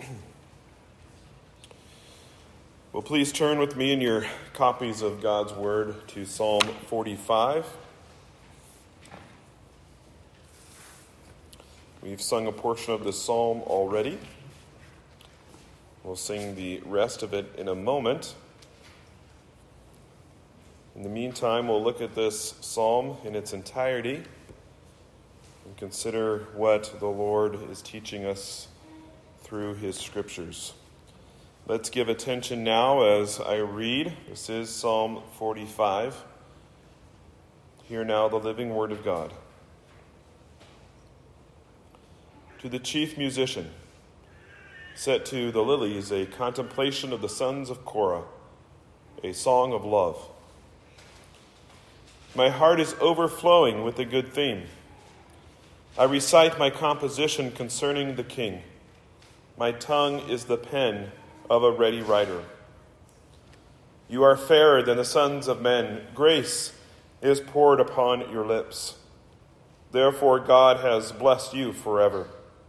Well, please turn with me in your copies of God's Word to Psalm 45. We've sung a portion of this psalm already. We'll sing the rest of it in a moment. In the meantime, we'll look at this psalm in its entirety and consider what the Lord is teaching us through his scriptures. Let's give attention now as I read. This is Psalm 45. Hear now the living word of God. To the chief musician, set to the lilies a contemplation of the sons of Korah, a song of love. My heart is overflowing with a good theme. I recite my composition concerning the king. My tongue is the pen of a ready writer. You are fairer than the sons of men. Grace is poured upon your lips. Therefore God has blessed you forever.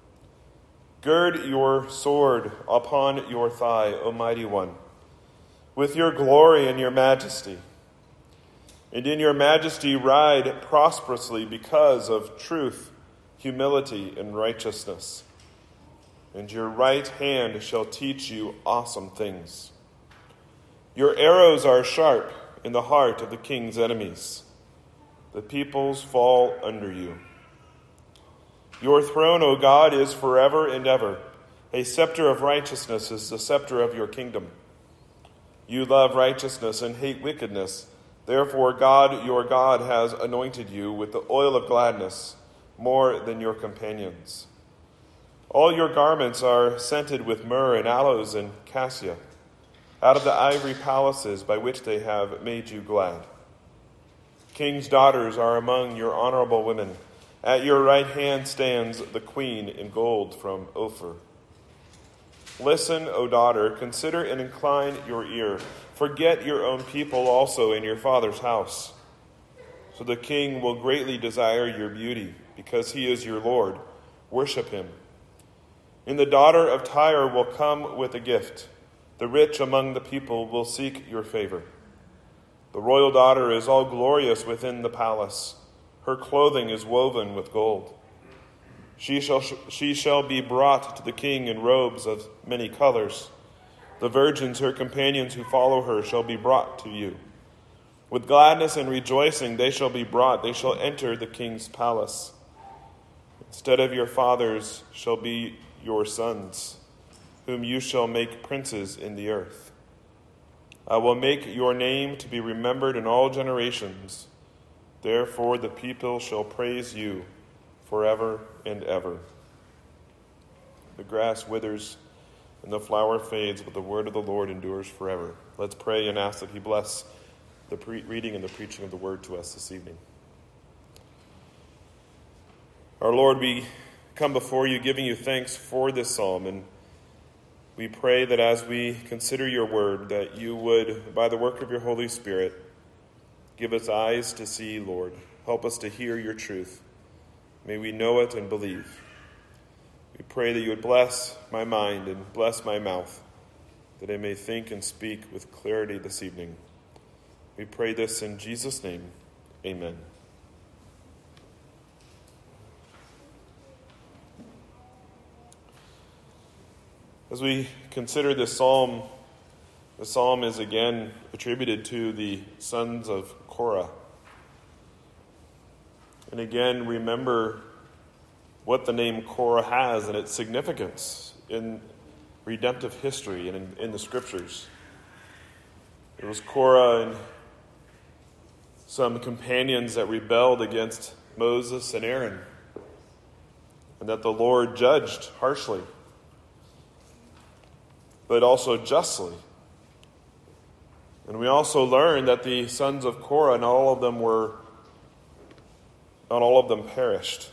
Gird your sword upon your thigh, O mighty one, with your glory and your majesty. And in your majesty ride prosperously because of truth, humility, and righteousness. And your right hand shall teach you awesome things. Your arrows are sharp in the heart of the king's enemies. The peoples fall under you. Your throne, O God, is forever and ever. A scepter of righteousness is the scepter of your kingdom. You love righteousness and hate wickedness. Therefore, God, your God, has anointed you with the oil of gladness more than your companions. All your garments are scented with myrrh and aloes and cassia, out of the ivory palaces by which they have made you glad. King's daughters are among your honorable women. At your right hand stands the queen in gold from Ophir. Listen, O daughter, consider and incline your ear. Forget your own people also in your father's house. So the king will greatly desire your beauty, because he is your Lord. Worship him. And the daughter of Tyre will come with a gift. The rich among the people will seek your favor. The royal daughter is all glorious within the palace. Her clothing is woven with gold. She shall be brought to the king in robes of many colors. The virgins, her companions who follow her, shall be brought to you. With gladness and rejoicing they shall be brought. They shall enter the king's palace. Instead of your fathers shall be your sons, whom you shall make princes in the earth. I will make your name to be remembered in all generations. Therefore the people shall praise you forever and ever. The grass withers and the flower fades, but the word of the Lord endures forever. Let's pray and ask that he bless the reading and the preaching of the word to us this evening. Our Lord, we come before you giving you thanks for this psalm, and we pray that as we consider your word, that you would, by the work of your Holy Spirit, give us eyes to see, Lord. Help us to hear your truth. May we know it and believe. We pray that you would bless my mind and bless my mouth, that I may think and speak with clarity this evening. We pray this in Jesus' name. Amen. As we consider this psalm, the psalm is again attributed to the sons of Korah. And again, remember what the name Korah has and its significance in redemptive history and in the scriptures. It was Korah and some companions that rebelled against Moses and Aaron, and that the Lord judged harshly, but also justly. And we also learn that the sons of Korah, not all of them perished.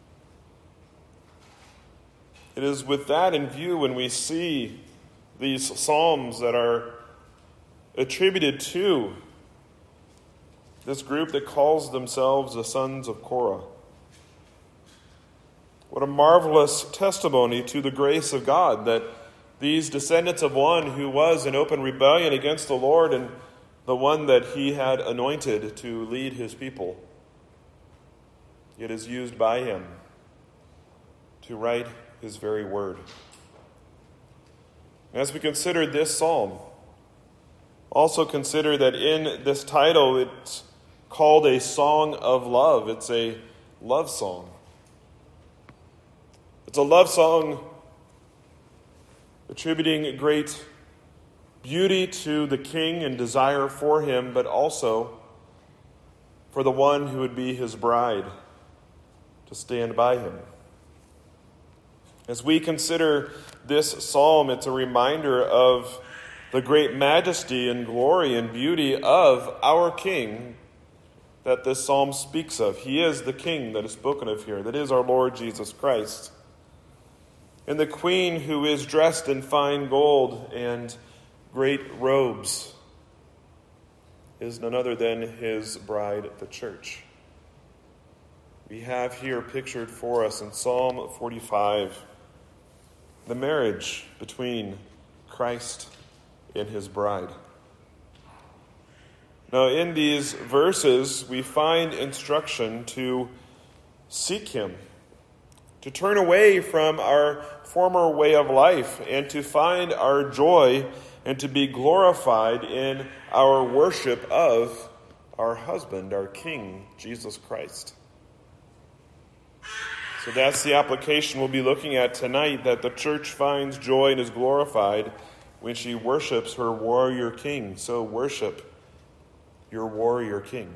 It is with that in view when we see these psalms that are attributed to this group that calls themselves the sons of Korah. What a marvelous testimony to the grace of God that these descendants of one who was in open rebellion against the Lord and the one that he had anointed to lead his people, yet is used by him to write his very word. As we consider this psalm, also consider that in this title it's called a song of love. It's a love song. It's a love song attributing great beauty to the king and desire for him, but also for the one who would be his bride to stand by him. As we consider this psalm, it's a reminder of the great majesty and glory and beauty of our King that this psalm speaks of. He is the King that is spoken of here. That is our Lord Jesus Christ. And the Queen who is dressed in fine gold and great robes is none other than his bride, the church. We have here pictured for us in Psalm 45 the marriage between Christ and his bride. Now, in these verses, we find instruction to seek him, to turn away from our former way of life, and to find our joy and to be glorified in our worship of our husband, our King, Jesus Christ. So that's the application we'll be looking at tonight, that the church finds joy and is glorified when she worships her warrior king. So worship your warrior king.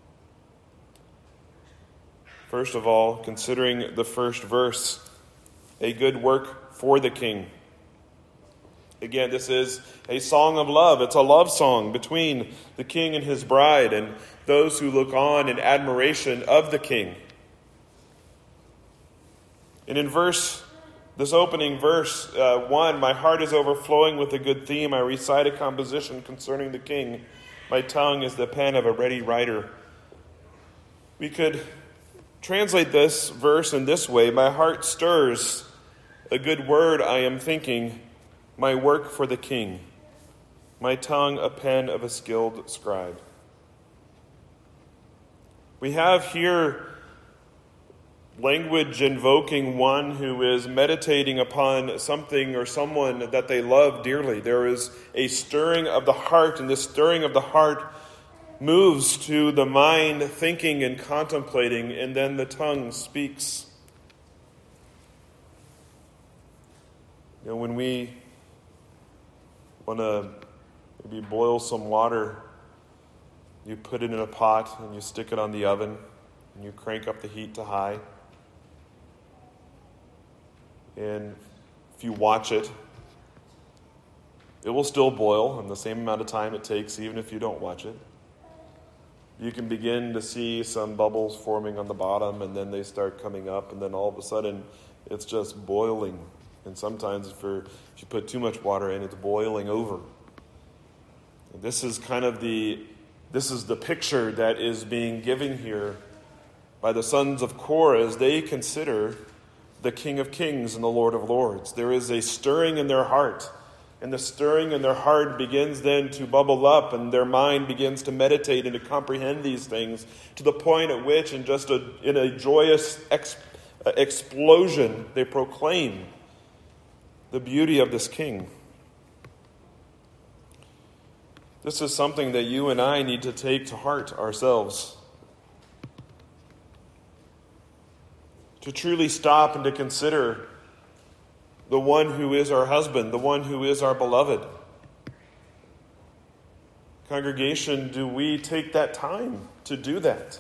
First of all, considering the first verse, a good work for the king. Again, this is a song of love. It's a love song between the king and his bride and those who look on in admiration of the king. And in this opening verse 1, my heart is overflowing with a good theme. I recite a composition concerning the king. My tongue is the pen of a ready writer. We could translate this verse in this way: my heart stirs, a good word I am thinking, my work for the king, my tongue a pen of a skilled scribe. We have here language invoking one who is meditating upon something or someone that they love dearly. There is a stirring of the heart, and this stirring of the heart moves to the mind thinking and contemplating, and then the tongue speaks. You know, when we want to maybe boil some water, you put it in a pot and you stick it on the oven and you crank up the heat to high. And if you watch it, it will still boil in the same amount of time it takes, even if you don't watch it. You can begin to see some bubbles forming on the bottom, and then they start coming up, and then all of a sudden it's just boiling. And sometimes if you put too much water in, it's boiling over. And this is the picture that is being given here by the sons of Korah as they consider the King of Kings and the Lord of Lords. There is a stirring in their heart, and the stirring in their heart begins then to bubble up, and their mind begins to meditate and to comprehend these things to the point at which, in a joyous explosion, they proclaim the beauty of this King. This is something that you and I need to take to heart ourselves. To truly stop and to consider the one who is our husband, the one who is our beloved. Congregation, do we take that time to do that?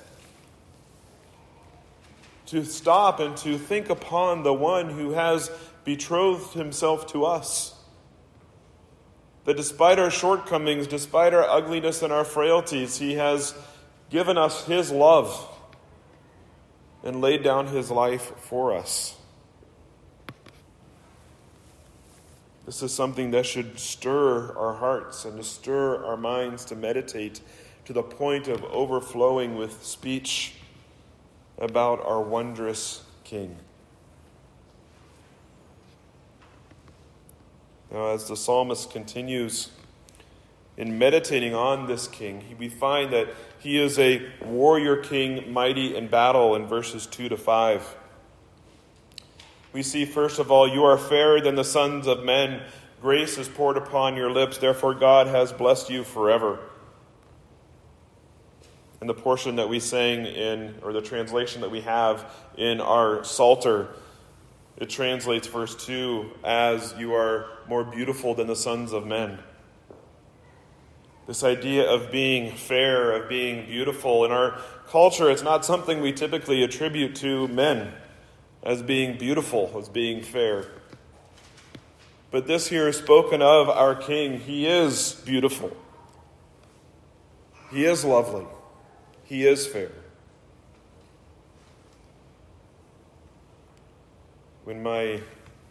To stop and to think upon the one who has betrothed himself to us. That despite our shortcomings, despite our ugliness and our frailties, he has given us his love and laid down his life for us. This is something that should stir our hearts and to stir our minds to meditate to the point of overflowing with speech about our wondrous King. Now, as the psalmist continues in meditating on this king, we find that he is a warrior king, mighty in battle in verses 2 to 5. We see, first of all, you are fairer than the sons of men. Grace is poured upon your lips. Therefore, God has blessed you forever. And the portion that we sang in, or the translation that we have in our Psalter, it translates verse 2 as you are more beautiful than the sons of men. This idea of being fair, of being beautiful. In our culture, it's not something we typically attribute to men as being beautiful, as being fair. But this here is spoken of our King. He is beautiful. He is lovely. He is fair. When my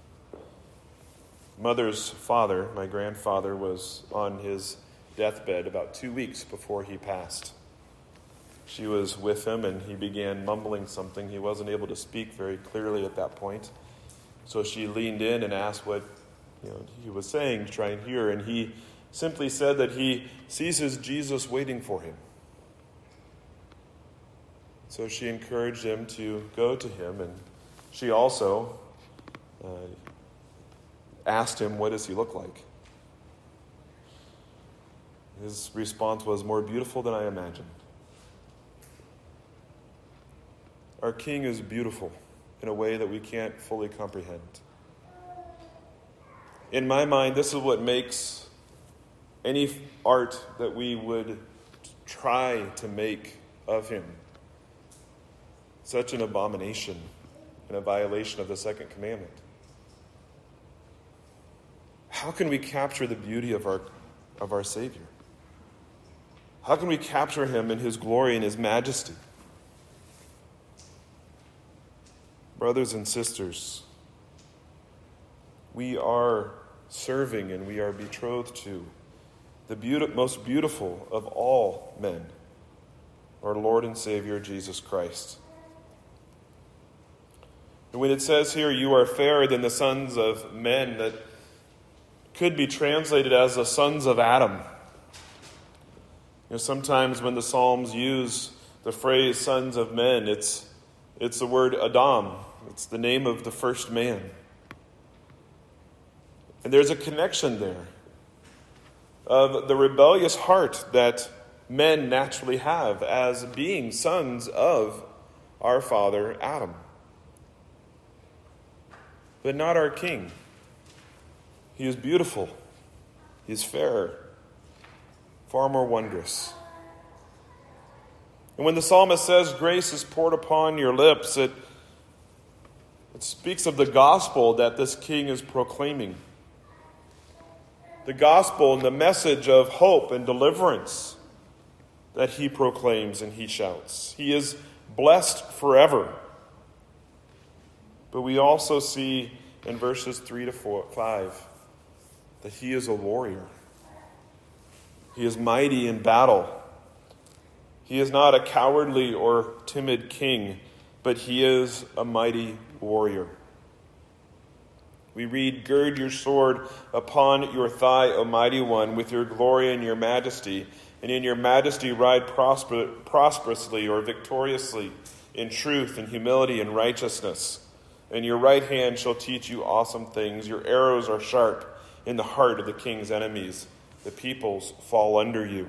mother's father, my grandfather, was on his deathbed about 2 weeks before he passed, she was with him and he began mumbling something. He wasn't able to speak very clearly at that point. So she leaned in and asked what he was saying to try and hear. And he simply said that he sees his Jesus waiting for him. So she encouraged him to go to him. And she also asked him, what does he look like? His response was, more beautiful than I imagined. Our King is beautiful in a way that we can't fully comprehend. In my mind, this is what makes any art that we would try to make of him such an abomination and a violation of the second commandment. How can we capture the beauty of our Savior? How can we capture him in his glory and his majesty? Brothers and sisters, we are serving and we are betrothed to the most beautiful of all men, our Lord and Savior, Jesus Christ. And when it says here, you are fairer than the sons of men, that could be translated as the sons of Adam. Sometimes when the Psalms use the phrase sons of men, it's the word Adam. It's the name of the first man. And there's a connection there of the rebellious heart that men naturally have as being sons of our father Adam. But not our King. He is beautiful. He is fair. Far more wondrous. And when the psalmist says, grace is poured upon your lips, it speaks of the gospel that this king is proclaiming. The gospel and the message of hope and deliverance that he proclaims and he shouts. He is blessed forever. But we also see in verses 3 to 5 that he is a warrior. He is mighty in battle. He is not a cowardly or timid king, but he is a mighty warrior. We read, gird your sword upon your thigh, O mighty one, with your glory and your majesty, and in your majesty ride prosperously or victoriously in truth and humility and righteousness. And your right hand shall teach you awesome things. Your arrows are sharp in the heart of the king's enemies. The peoples fall under you.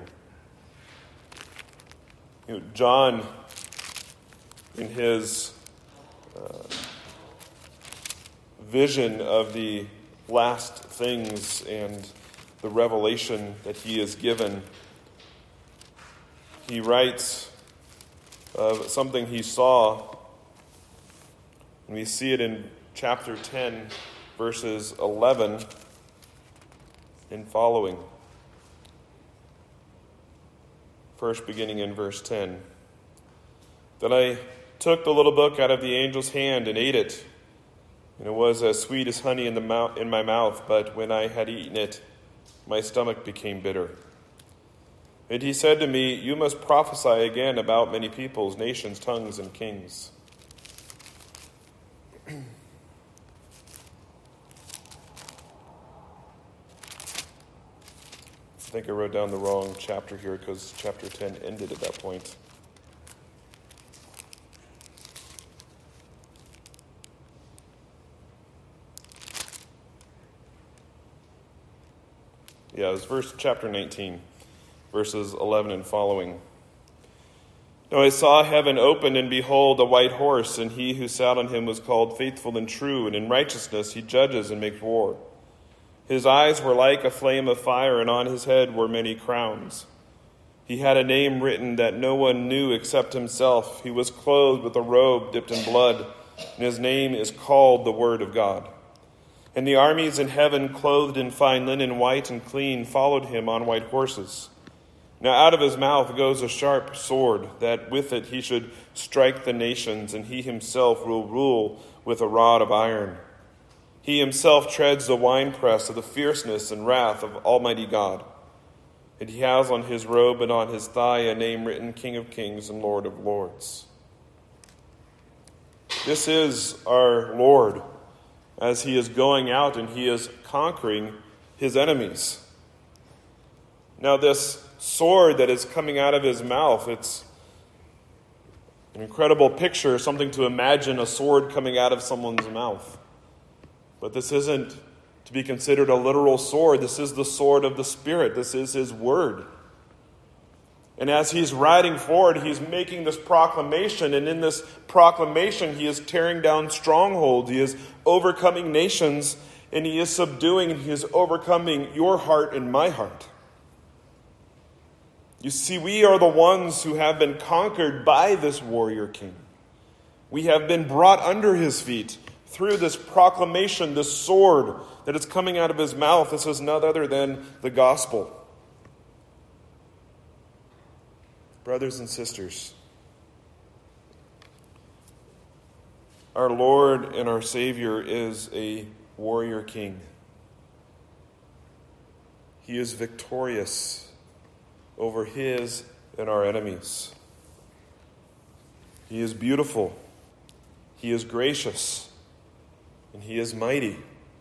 John, in his vision of the last things and the revelation that he is given, he writes of something he saw, and we see it in chapter 10, verses 11 and following. First, beginning in verse 10. Then I took the little book out of the angel's hand and ate it. And it was as sweet as honey in my mouth, but when I had eaten it, my stomach became bitter. And he said to me, you must prophesy again about many peoples, nations, tongues, and kings. I think I wrote down the wrong chapter here because chapter 10 ended at that point. Yeah, it was chapter 19, verses 11 and following. "Now I saw heaven opened, and behold, a white horse, and he who sat on him was called Faithful and True, and in righteousness he judges and makes war. His eyes were like a flame of fire, and on his head were many crowns. He had a name written that no one knew except himself. He was clothed with a robe dipped in blood, and his name is called the Word of God. And the armies in heaven, clothed in fine linen, white and clean, followed him on white horses. Now out of his mouth goes a sharp sword, that with it he should strike the nations, and he himself will rule with a rod of iron. He himself treads the winepress of the fierceness and wrath of Almighty God. And he has on his robe and on his thigh a name written, King of Kings and Lord of Lords." This is our Lord as he is going out and he is conquering his enemies. Now this sword that is coming out of his mouth, it's an incredible picture, something to imagine a sword coming out of someone's mouth. But this isn't to be considered a literal sword. This is the sword of the Spirit. This is his word. And as he's riding forward, he's making this proclamation. And in this proclamation, he is tearing down strongholds. He is overcoming nations. And he is subduing and he is overcoming your heart and my heart. You see, we are the ones who have been conquered by this warrior king. We have been brought under his feet through this proclamation, this sword that is coming out of his mouth. This is none other than the gospel. Brothers and sisters, our Lord and our Savior is a warrior king. He is victorious over his and our enemies. He is beautiful. He is gracious. And he is mighty.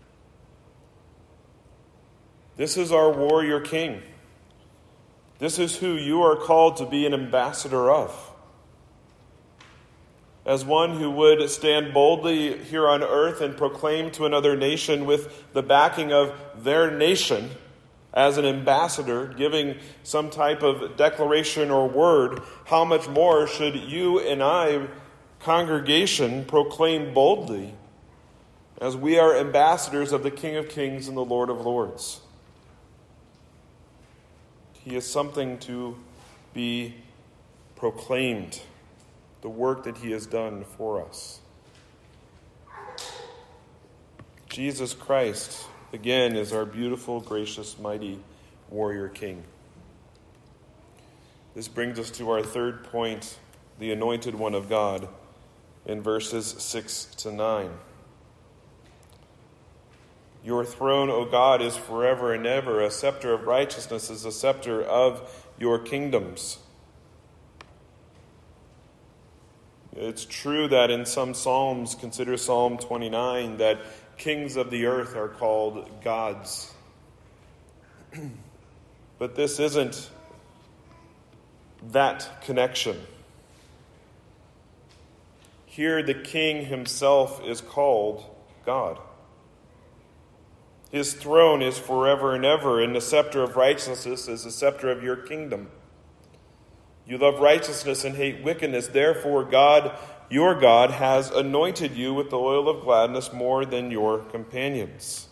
This is our warrior king. This is who you are called to be an ambassador of. As one who would stand boldly here on earth and proclaim to another nation with the backing of their nation as an ambassador, giving some type of declaration or word, how much more should you and I, congregation, proclaim boldly as we are ambassadors of the King of Kings and the Lord of Lords? He is something to be proclaimed, the work that he has done for us. Jesus Christ, again, is our beautiful, gracious, mighty warrior king. This brings us to our third point, the anointed one of God, in verses 6 to 9. Your throne, O God, is forever and ever. A scepter of righteousness is a scepter of your kingdoms. It's true that in some psalms, consider Psalm 29, that kings of the earth are called gods. But this isn't that connection. Here the king himself is called God. His throne is forever and ever, and the scepter of righteousness is the scepter of your kingdom. You love righteousness and hate wickedness. Therefore, God, your God, has anointed you with the oil of gladness more than your companions.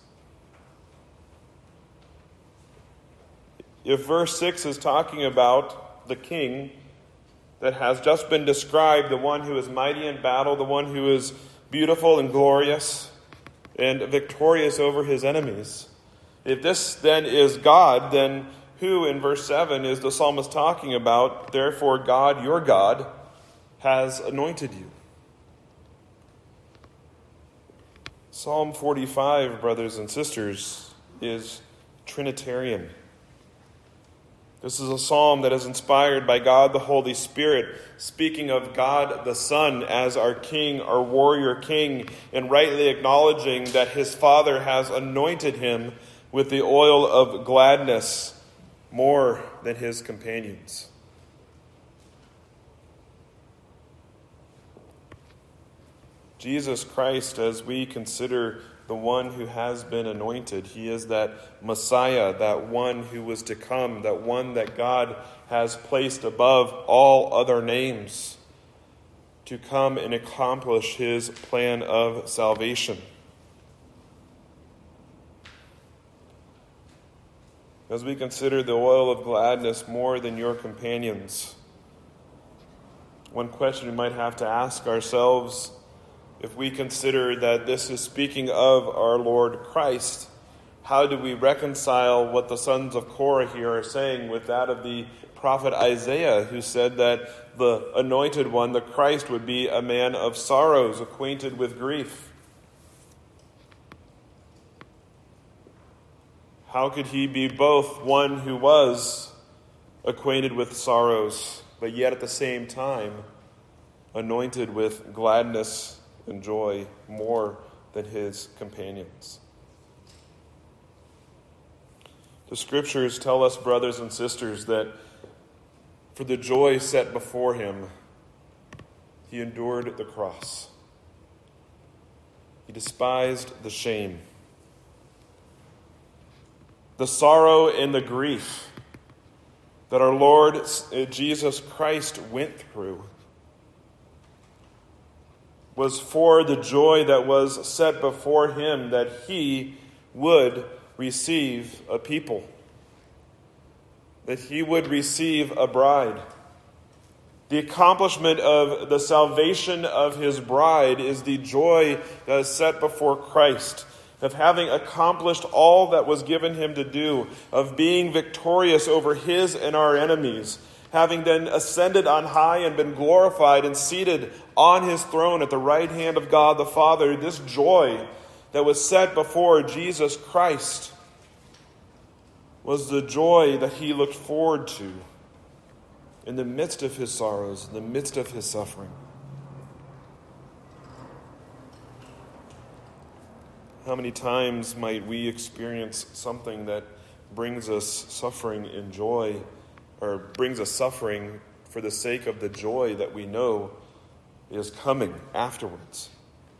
If verse 6 is talking about the king that has just been described, the one who is mighty in battle, the one who is beautiful and glorious and victorious over his enemies, if this then is God, then who in verse 7 is the psalmist talking about? Therefore, God, your God, has anointed you. Psalm 45, brothers and sisters, is Trinitarian. This is a psalm that is inspired by God the Holy Spirit, speaking of God the Son as our King, our warrior king, and rightly acknowledging that his Father has anointed him with the oil of gladness more than his companions. Jesus Christ, as we consider the one who has been anointed, he is that Messiah, that one who was to come, that one that God has placed above all other names to come and accomplish his plan of salvation. As we consider the oil of gladness more than your companions, one question we might have to ask ourselves, if we consider that this is speaking of our Lord Christ, how do we reconcile what the sons of Korah here are saying with that of the prophet Isaiah, who said that the anointed one, the Christ, would be a man of sorrows, acquainted with grief? How could he be both one who was acquainted with sorrows, but yet at the same time anointed with gladness and joy more than his companions? The Scriptures tell us, brothers and sisters, that for the joy set before him, he endured the cross. He despised the shame, the sorrow and the grief that our Lord Jesus Christ went through was for the joy that was set before him, that he would receive a people, that he would receive a bride. The accomplishment of the salvation of his bride is the joy that is set before Christ, of having accomplished all that was given him to do, of being victorious over his and our enemies, having then ascended on high and been glorified and seated on his throne at the right hand of God the Father. This joy that was set before Jesus Christ was the joy that he looked forward to in the midst of his sorrows, in the midst of his suffering. How many times might we experience something that brings us suffering in joy, or brings us suffering for the sake of the joy that we know is coming afterwards?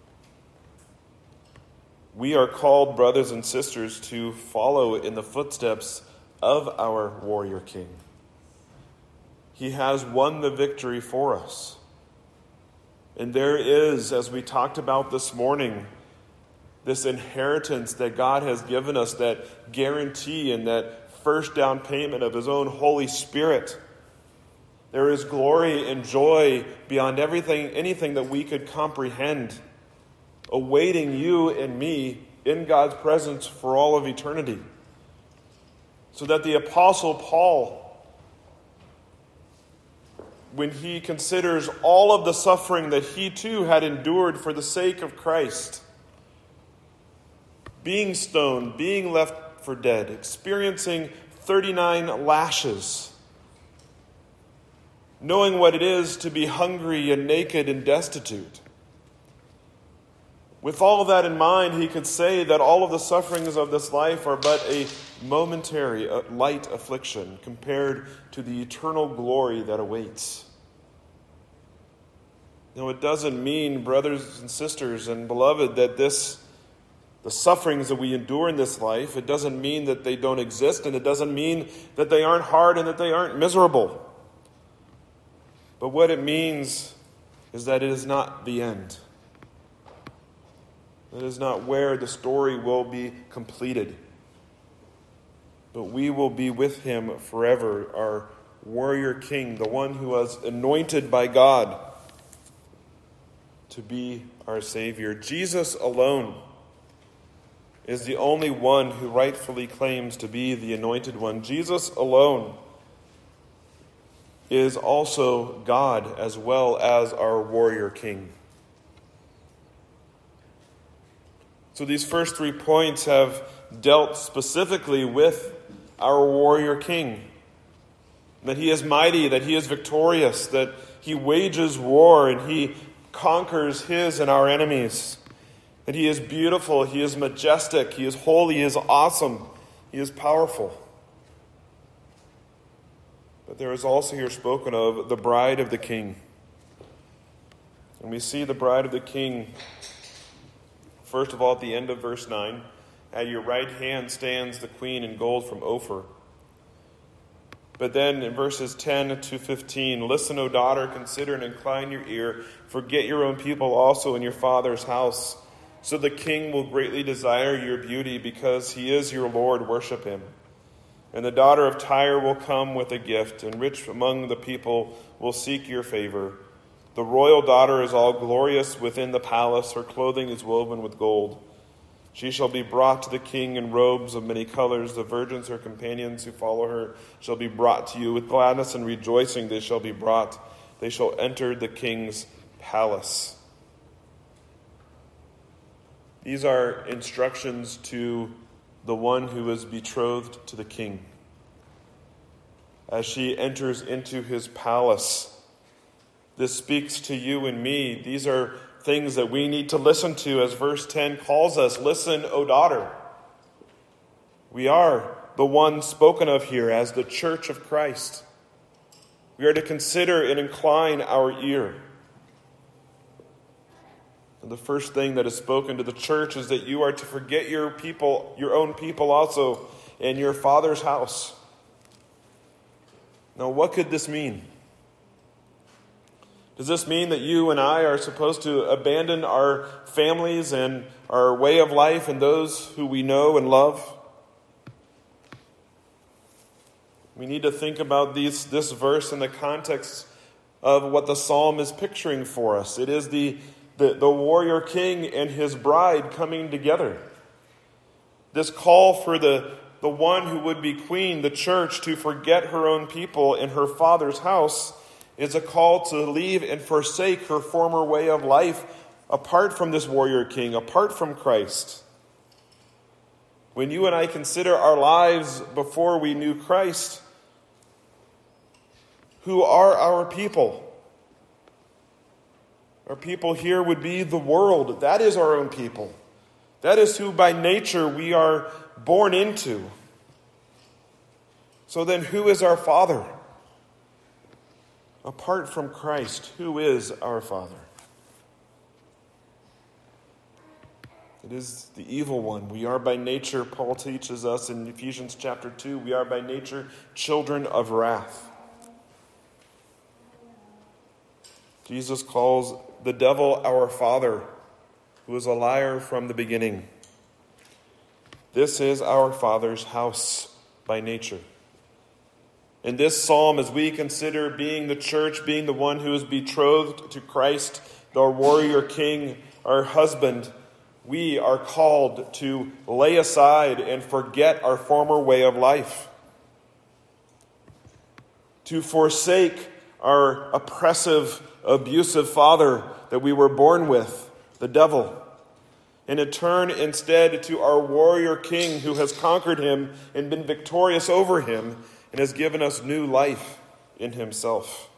We are called, brothers and sisters, to follow in the footsteps of our warrior king. He has won the victory for us. And there is, as we talked about this morning, this inheritance that God has given us, that guarantee and that first down payment of his own Holy Spirit. There is glory and joy beyond anything that we could comprehend, awaiting you and me in God's presence for all of eternity. So that the Apostle Paul, when he considers all of the suffering that he too had endured for the sake of Christ, being stoned, being left for dead, experiencing 39 lashes, knowing what it is to be hungry and naked and destitute. With all of that in mind, he could say that all of the sufferings of this life are but a momentary, light affliction compared to the eternal glory that awaits. Now, it doesn't mean, brothers and sisters and beloved, that the sufferings that we endure in this life, it doesn't mean that they don't exist, and it doesn't mean that they aren't hard and that they aren't miserable. But what it means is that it is not the end. It is not where the story will be completed. But we will be with him forever, our warrior king, the one who was anointed by God to be our Savior. Jesus alone is the only one who rightfully claims to be the anointed one. Jesus alone is also God as well as our warrior king. So these first 3 points have dealt specifically with our warrior king. That he is mighty, that he is victorious, that he wages war and he conquers his and our enemies. That he is beautiful, he is majestic, he is holy, he is awesome, he is powerful. But there is also here spoken of the bride of the king. And we see the bride of the king, first of all, at the end of verse 9. At your right hand stands the queen in gold from Ophir. But then in verses 10 to 15, listen, O daughter, consider and incline your ear. Forget your own people also in your father's house. So the king will greatly desire your beauty because he is your Lord. Worship him. And the daughter of Tyre will come with a gift, and rich among the people will seek your favor. The royal daughter is all glorious within the palace. Her clothing is woven with gold. She shall be brought to the king in robes of many colors. The virgins, her companions who follow her, shall be brought to you. With gladness and rejoicing they shall be brought. They shall enter the king's palace. These are instructions to the one who is betrothed to the king. As she enters into his palace, this speaks to you and me. These are things that we need to listen to, as verse 10 calls us. Listen, O daughter. We are the one spoken of here as the church of Christ. We are to consider and incline our ear. And the first thing that is spoken to the church is that you are to forget your people, your own people also, in your Father's house. Now, what could this mean? Does this mean that you and I are supposed to abandon our families and our way of life and those who we know and love? We need to think about this verse in the context of what the psalm is picturing for us. It is the warrior king and his bride coming together. This call for the one who would be queen, the church, to forget her own people in her father's house is a call to leave and forsake her former way of life apart from this warrior king, apart from Christ. When you and I consider our lives before we knew Christ, who are our people? Our people here would be the world. That is our own people. That is who by nature we are born into. So then who is our Father? Apart from Christ, who is our Father? It is the evil one. We are by nature, Paul teaches us in Ephesians chapter 2, we are by nature children of wrath. Jesus calls the devil our father, who is a liar from the beginning. This is our Father's house by nature. In this psalm, as we consider being the church, being the one who is betrothed to Christ, our warrior king, our husband, we are called to lay aside and forget our former way of life, to forsake our oppressive, abusive father that we were born with, the devil, and to turn instead to our warrior king who has conquered him and been victorious over him and has given us new life in himself.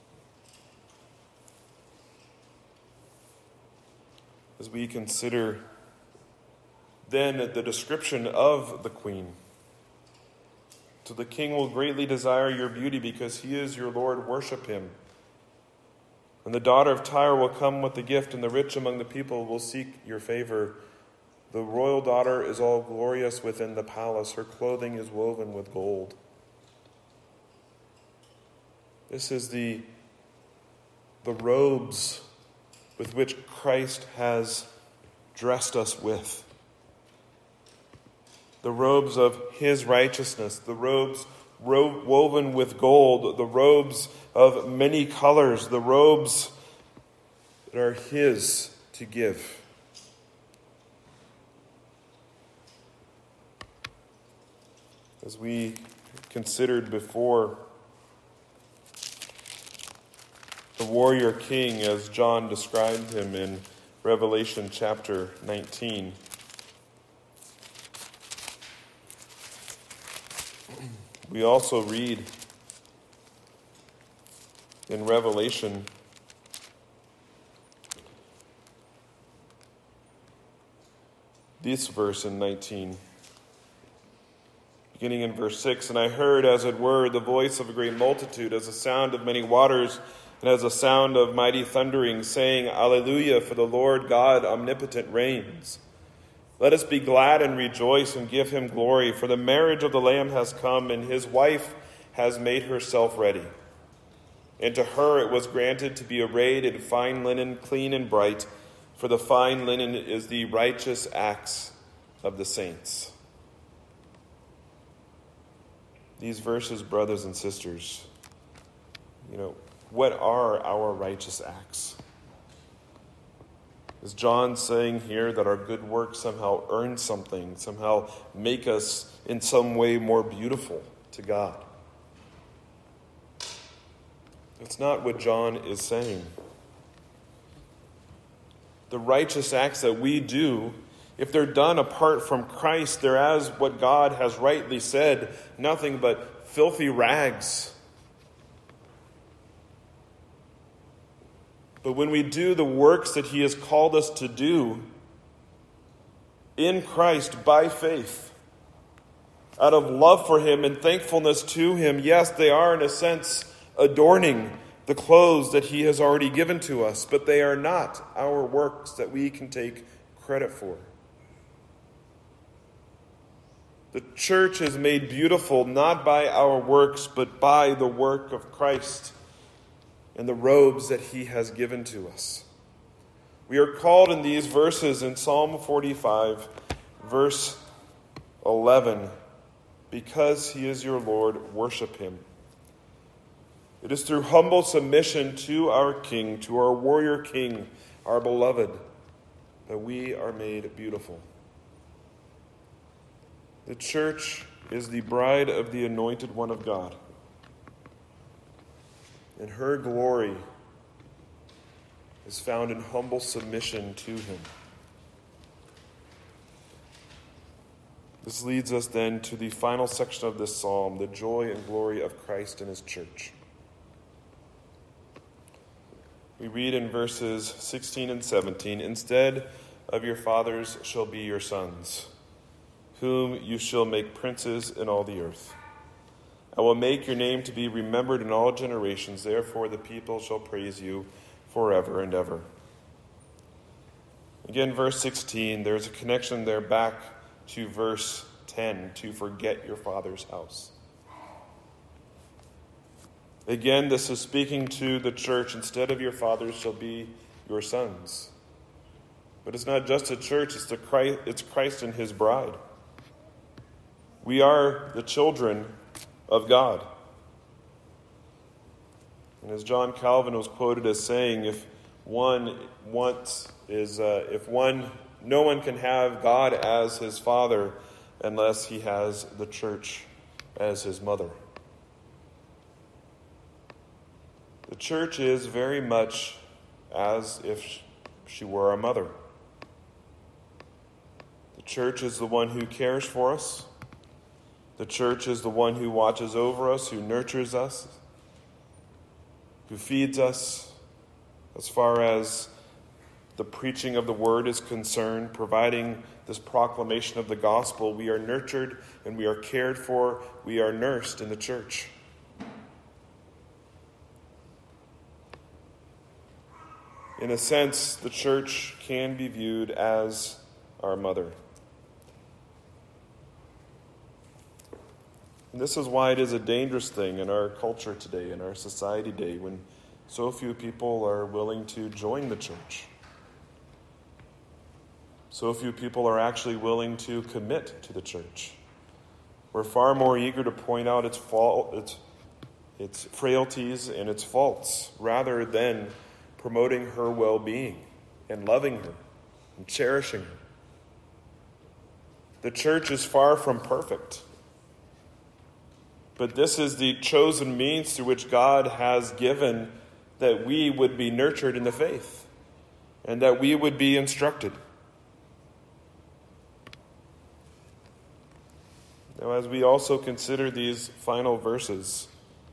As we consider then the description of the queen, so the king will greatly desire your beauty because he is your Lord. Worship him. And the daughter of Tyre will come with the gift, and the rich among the people will seek your favor. The royal daughter is all glorious within the palace. Her clothing is woven with gold. This is the robes with which Christ has dressed us with. The robes of his righteousness, the robes woven with gold, the robes of many colors, the robes that are his to give. As we considered before, the warrior king, as John described him in Revelation chapter 19, we also read in Revelation this verse in 19. beginning in verse 6, "And I heard, as it were, the voice of a great multitude, as the sound of many waters, and as the sound of mighty thundering, saying, Alleluia, for the Lord God omnipotent reigns. Let us be glad and rejoice and give him glory, for the marriage of the Lamb has come, and his wife has made herself ready. And to her it was granted to be arrayed in fine linen, clean and bright, for the fine linen is the righteous acts of the saints." These verses, brothers and sisters, what are our righteous acts? Is John saying here that our good works somehow earn something, somehow make us in some way more beautiful to God? That's not what John is saying. The righteous acts that we do, if they're done apart from Christ, they're, as what God has rightly said, nothing but filthy rags. But when we do the works that he has called us to do in Christ by faith, out of love for him and thankfulness to him, yes, they are in a sense adorning the clothes that he has already given to us, but they are not our works that we can take credit for. The church is made beautiful not by our works, but by the work of Christ and the robes that he has given to us. We are called in these verses in Psalm 45, verse 11, "Because he is your Lord, worship him." It is through humble submission to our King, to our warrior King, our beloved, that we are made beautiful. The church is the bride of the anointed one of God, and her glory is found in humble submission to him. This leads us then to the final section of this psalm, the joy and glory of Christ and his church. We read in verses 16 and 17, "Instead of your fathers shall be your sons, whom you shall make princes in all the earth. I will make your name to be remembered in all generations. Therefore the people shall praise you forever and ever." Again, verse 16, there's a connection there back to verse 10, to forget your father's house. Again, this is speaking to the church. Instead of your fathers shall be your sons. But it's not just a church, it's Christ and his bride. We are the children of God. And as John Calvin was quoted as saying, no one can have God as his father unless he has the church as his mother. The church is very much as if she were our mother. The church is the one who cares for us. The church is the one who watches over us, who nurtures us, who feeds us as far as the preaching of the word is concerned, providing this proclamation of the gospel. We are nurtured and we are cared for. We are nursed in the church. In a sense, the church can be viewed as our mother. And this is why it is a dangerous thing in our culture today, in our society today, when so few people are willing to join the church. So few people are actually willing to commit to the church. We're far more eager to point out its frailties and its faults, rather than promoting her well-being and loving her and cherishing her. The church is far from perfect, but this is the chosen means through which God has given that we would be nurtured in the faith and that we would be instructed. Now, as we also consider these final verses,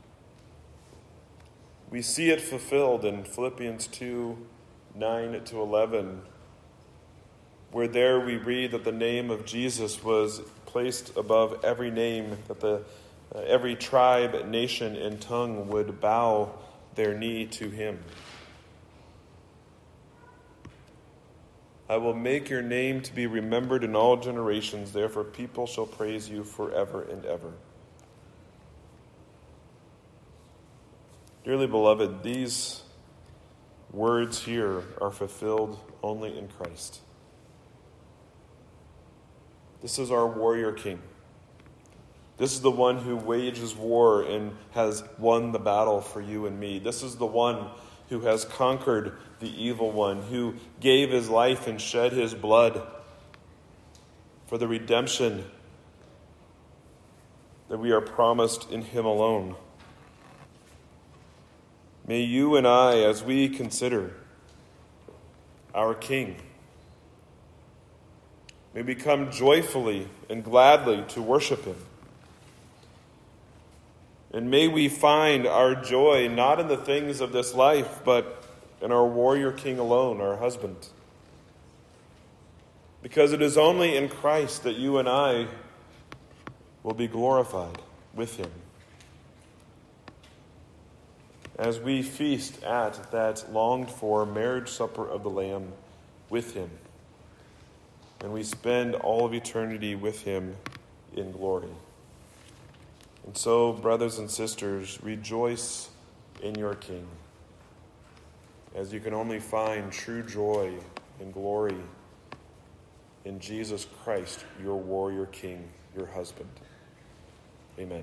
we see it fulfilled in Philippians 2, 9 to 11, where there we read that the name of Jesus was placed above every name, that every tribe, nation, and tongue would bow their knee to him. I will make your name to be remembered in all generations, therefore people shall praise you forever and ever. Dearly beloved, these words here are fulfilled only in Christ. This is our warrior king. This is the one who wages war and has won the battle for you and me. This is the one who has conquered the evil one, who gave his life and shed his blood for the redemption that we are promised in him alone. May you and I, as we consider our King, may we come joyfully and gladly to worship him. And may we find our joy not in the things of this life, but in our warrior king alone, our husband. Because it is only in Christ that you and I will be glorified with him. As we feast at that longed-for marriage supper of the Lamb with him, and we spend all of eternity with him in glory. And so, brothers and sisters, rejoice in your King, as you can only find true joy and glory in Jesus Christ, your warrior King, your husband. Amen.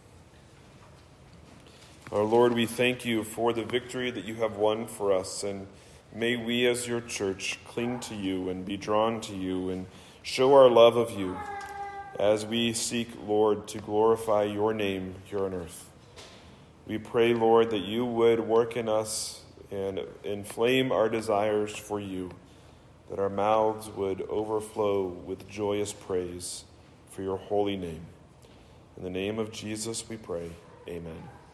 Our Lord, we thank you for the victory that you have won for us, and may we as your church cling to you and be drawn to you and show our love of you as we seek, Lord, to glorify your name here on earth. We pray, Lord, that you would work in us and inflame our desires for you, that our mouths would overflow with joyous praise for your holy name. In the name of Jesus we pray, amen.